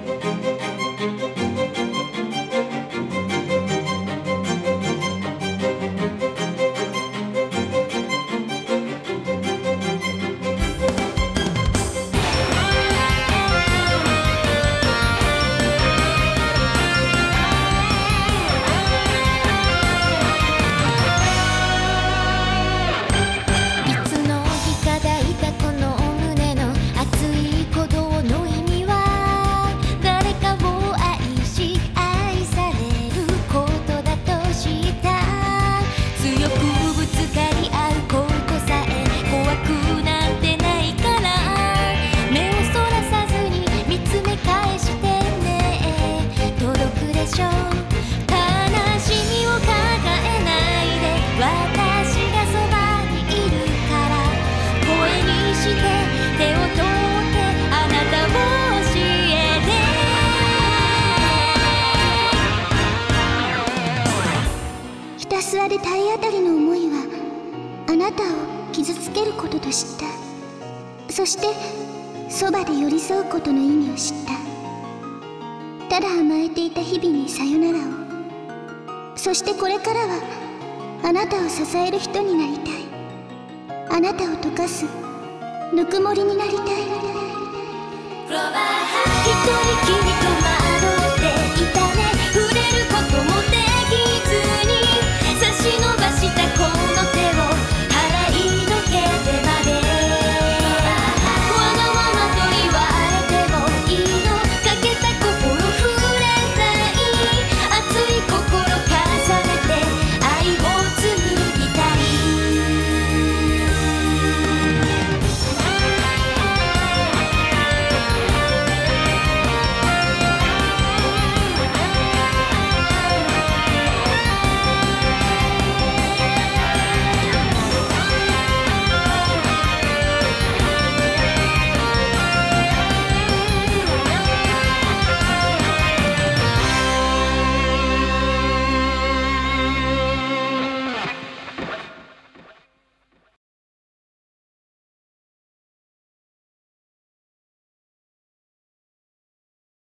ひたすらで体当たりの思いはあなたを傷つけることと知った。そしてそばで寄り添うことの意味を知った。ただ甘えていた日々にさよならを。そしてこれからはあなたを支える人になりたい。あなたを溶かすぬくもりになりたい。一人きりと